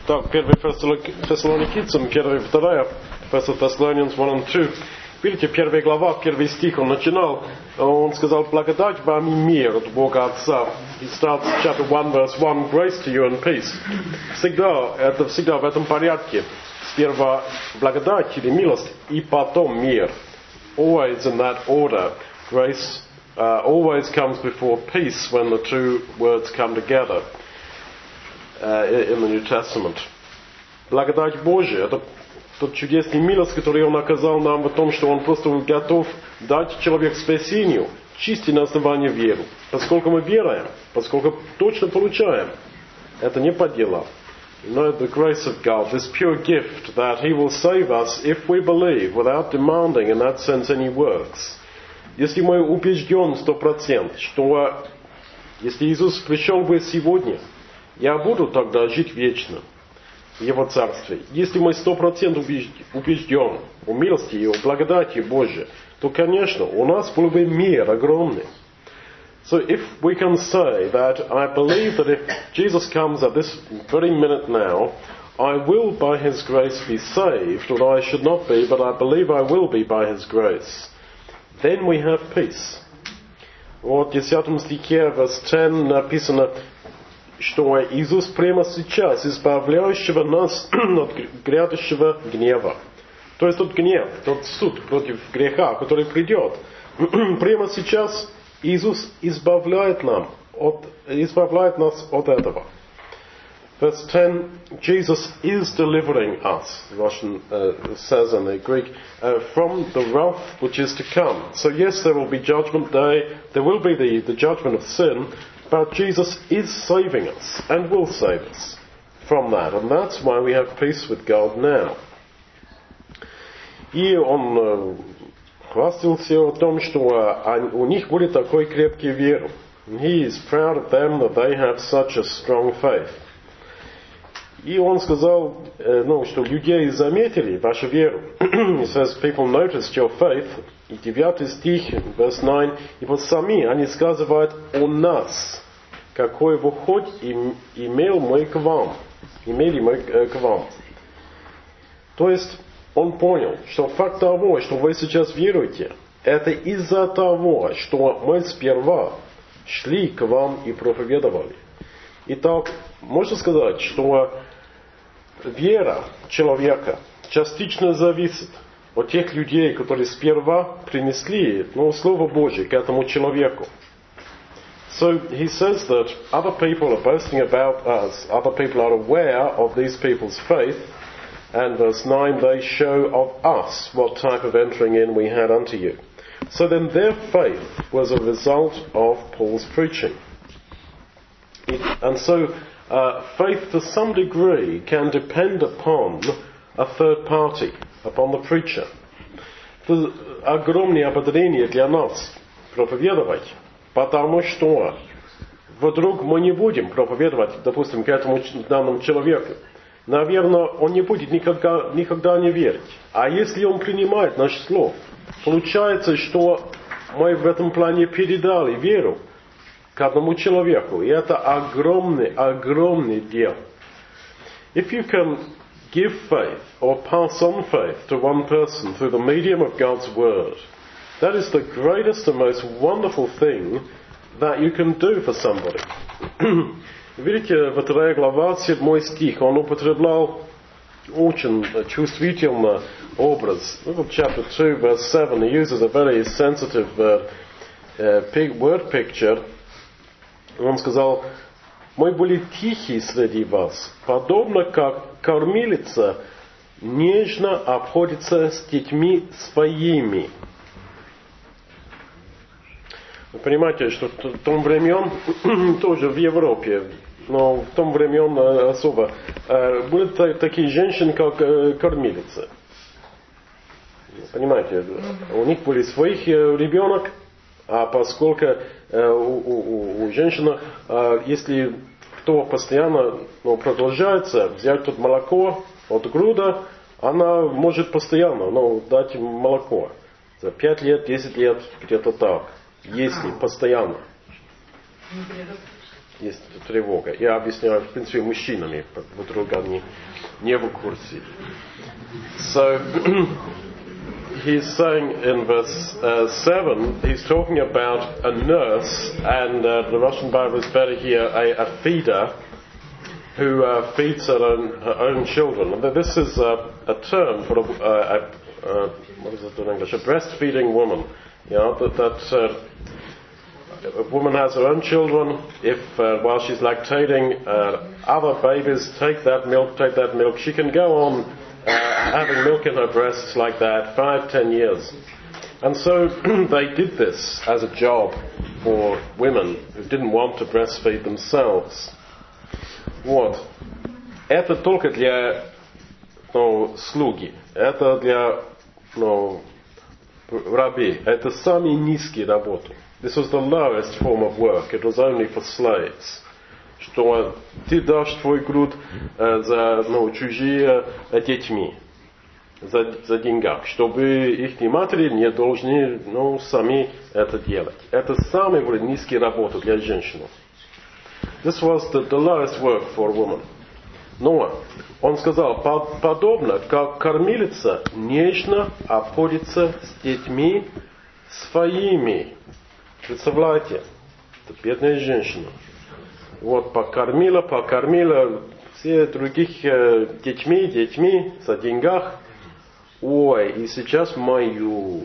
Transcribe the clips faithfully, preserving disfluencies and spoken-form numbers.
Так, первый Фессалоникийцам, первая, вторая, First Thessalonians one and two. Видите, первая глава, первый стих он начинал, он сказал, благодать вам и мир от Бога Отца. He starts chapter one, verse one, grace to you and peace. Всегда, это всегда в этом порядке. Сперва благодать или милость, и потом мир. Always in that order. Grace uh, always comes before peace when the two words come together uh, in the New Testament. Благодать Божия, это тот чудесный милость, который Он оказал нам в том, что Он просто готов дать человеку спасению, чисто на основании веры. Поскольку мы веруем, поскольку точно получаем, это не по делам. You know the grace of God, this pure gift that He will save us if we believe, without demanding in that sense any works. Если мы убежден сто процентов, что если Иисус пришел бы сегодня, я буду тогда жить вечно в Его Царстве. Если мы сто процентов убежден в милости и в благодати Божией, то, конечно, у нас был бы мир огромный. So if we can say that I believe that if Jesus comes at this very minute now, I will by His grace be saved, or I should not be, but I believe I will be by His grace, then we have peace. Вот в десятом стихе, verse ten, написано, что Иисус прямо сейчас избавляющего нас от грядущего гнева. То есть тот гнев, тот суд против греха, который придет, прямо сейчас Иисус избавляет, нам от, избавляет нас от этого. Verse ten, Jesus is delivering us, Russian uh, says in the Greek, uh, from the wrath which is to come. So yes, there will be judgment day, there will be the, the judgment of sin, but Jesus is saving us and will save us from that. And that's why we have peace with God now. И он uh, хвастался о том, что uh, у них будет такой крепкий вера. He is proud of them that they have such a strong faith. И он сказал, uh, ну, что людей заметили вашу веру. He says, people noticed your faith. И девятый стих, verse nine, и вот сами они сказывают о нас, какой выход им, имел мы к вам, имели мы э, к вам. То есть, он понял, что факт того, что вы сейчас веруете, это из-за того, что мы сперва шли к вам и проповедовали. Итак, можно сказать, что вера человека частично зависит от тех людей, которые сперва принесли, ну, Слово Божие к этому человеку. So he says that other people are boasting about us, other people are aware of these people's faith, and verse nine, they show of us what type of entering in we had unto you. So then their faith was a result of Paul's preaching. It, and so uh, faith to some degree can depend upon a third party, upon the preacher. Это огромное ободрение для нас проповедовать, потому что вдруг мы не будем проповедовать, допустим, к этому данному человеку. Наверное, он не будет никогда, никогда не верить. А если он принимает наш слов, получается, что мы в этом плане передали веру к одному человеку. И это огромный, огромный дело. If you can give faith or pass on faith to one person through the medium of God's Word, that is the greatest and most wonderful thing that you can do for somebody. Видите, вторая глава, седьмой стих, он употреблял очень чувствительно образ. Look at chapter two, verse seven, he uses a very sensitive uh, uh, word picture. Он сказал, мы были тихи среди вас, подобно как кормилица нежно обходится с детьми своими. Вы понимаете, что в том времен, тоже в Европе, но в том времен особо, были такие женщины, как кормилицы. Понимаете, у них были своих ребенок, а поскольку у, у, у женщины, если кто постоянно, ну, продолжается взять тут молоко от груда, она может постоянно, ну, дать молоко. За пять лет, десять лет, где-то так. Если постоянно. есть тревога. Я объясняю, в принципе, мужчинами, вдруг они не в курсе. So, he's saying in verse uh, seven, he's talking about a nurse, and uh, the Russian Bible is better here, a, a feeder, who uh, feeds her own, her own children. And this is a, a term for a, a, a, what is it in English? A breastfeeding woman. You know, that, that uh, a woman has her own children. If uh, while she's lactating, uh, other babies take that milk, take that milk, she can go on uh, having milk in her breasts like that five, ten years. And so they did this as a job for women who didn't want to breastfeed themselves. Вот. Это только для, ну, слуги. Это для, ну, раби. Это самые низкие работы. This was the lowest form of work. It was only for slaves. Что ты дашь твой груд э, за, ну, чужие э, детьми. За, за деньгах. Чтобы их матери не должны, ну, сами это делать. Это самые низкие работы для женщин. This was the, the lowest work for a woman. Но он сказал, подобно как кормилица нежно обходится с детьми своими. Представляете? Это бедная женщина. Вот покормила, покормила все других э, детьми, детьми за деньгах. Ой, и сейчас мою.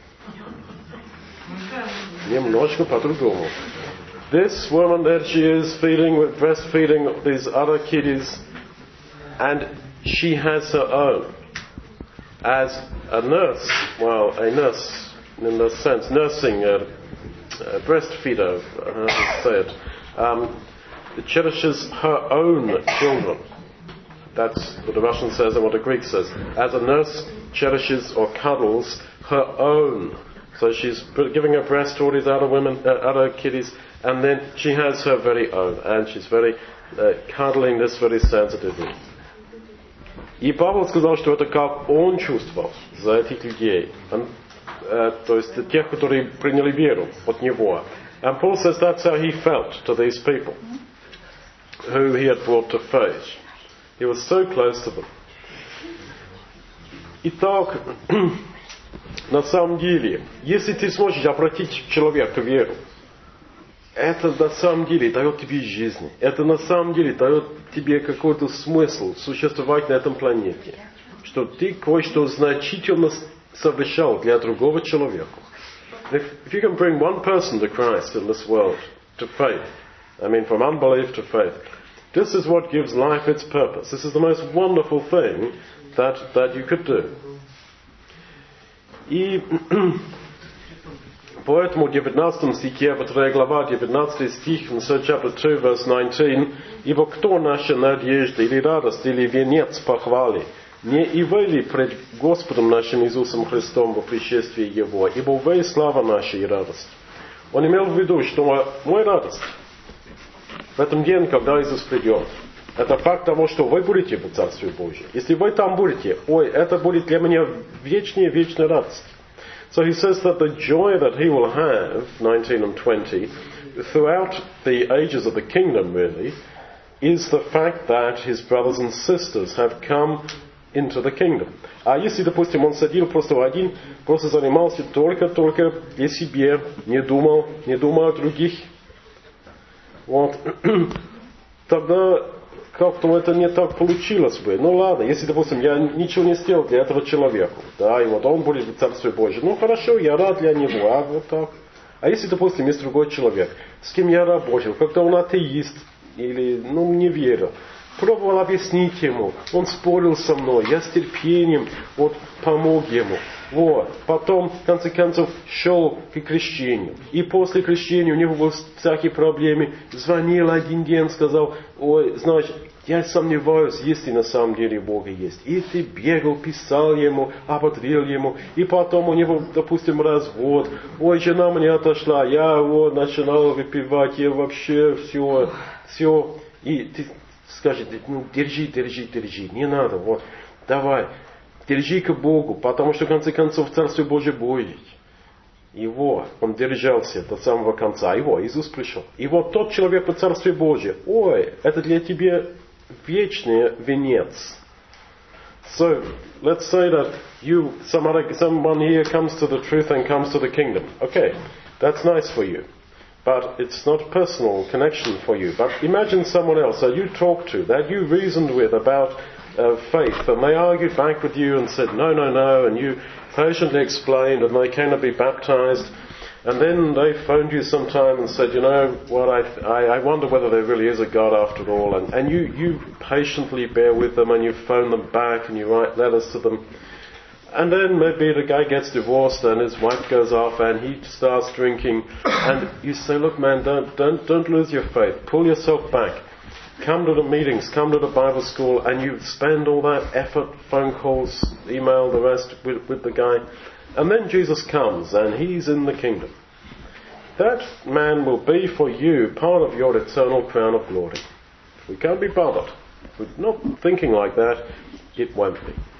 Немножко по-другому. This woman that she is feeding, with breastfeeding these other kiddies, and she has her own. As a nurse, well, a nurse in the sense, nursing a, a breastfeeder, how to say it, um, cherishes her own children. That's what the Russian says and what the Greek says. As a nurse cherishes or cuddles her own. So she's giving her breast to all these other women, uh, other kiddies, and then she has her very own, and she's very uh, cuddling this very sensitively. И Павел сказал, что это как он чувствовал за этих людей, он, uh, то есть тех, которые приняли веру от него. And Paul says that's how he felt to these people who he had brought to faith. He was so close to them. Итак, на самом деле, если ты сможешь обратить человека в веру, это на самом деле дает тебе жизнь. Это на самом деле дает тебе какой-то смысл существовать на этом планете. Что ты кое-что значительно совершал для другого человека. If, if you can bring one person to Christ in this world, to faith, I mean from unbelief to faith, this is what gives life its purpose. This is the most wonderful thing that, that you could do. И поэтому в девятнадцатом стихе, вторая глава, девятнадцатый стих, in chapter two, verse nineteen, «Ибо кто наша надежда или радость, или венец похвали? Не и вы ли пред Господом нашим Иисусом Христом во пришествии Его? Ибо вы слава наша и радость». Он имел в виду, что моя радость в этом день, когда Иисус придет, это факт того, что вы будете в Царстве Божьем. Если вы там будете, ой, это будет для меня вечная, вечная радость. So he says that the joy that he will have, nineteen and twenty, throughout the ages of the kingdom really, is the fact that his brothers and sisters have come into the kingdom. А если, допустим, он сидел просто один, просто занимался только-только для себя, не думал, не думал о других, вот, тогда как-то это не так получилось бы. Ну ладно, если, допустим, я ничего не сделал для этого человека, да, и вот он будет в Царстве Божьем, ну хорошо, я рад для него, а вот так. А если, допустим, есть другой человек, с кем я работал, когда он атеист, или, ну, не верил, пробовал объяснить ему, он спорил со мной, я с терпением, вот, помог ему. Вот. Потом, в конце концов, шел к крещению. И после крещения у него были всякие проблемы. Звонил один день, сказал, ой, знаешь, я сомневаюсь, есть ли на самом деле Бога есть. И ты бегал, писал ему, ободрил ему. И потом у него, допустим, развод. Ой, жена мне отошла, я вот начинал выпивать, я вообще все, все. И ты скажешь, ну, держи, держи, держи, не надо, вот, давай. Держи к Богу, потому что в конце концов в Царстве Божьем будет. И вот, он держался до самого конца. И вот, Иисус пришел. И вот тот человек по Царстве Божье. Ой, это для тебя вечный венец. So, let's say that you, some other, someone here comes to the truth and comes to the kingdom. Okay, that's nice for you. But it's not a personal connection for you. But imagine someone else that you talked to, that you reasoned with about uh, faith, and they argued back with you and said, no, no, no, and you patiently explained, and they cannot be baptized. And then they phoned you sometime and said, you know what, I, I, I wonder whether there really is a God after all. And, and you, you patiently bear with them, and you phone them back, and you write letters to them. And then maybe the guy gets divorced and his wife goes off and he starts drinking, and you say, look man, don't, don't, don't lose your faith. Pull yourself back. Come to the meetings, come to the Bible school, and you spend all that effort, phone calls, email, the rest with, with the guy. And then Jesus comes and he's in the kingdom. That man will be for you part of your eternal crown of glory. We can't be bothered. If we're not thinking like that, it won't be.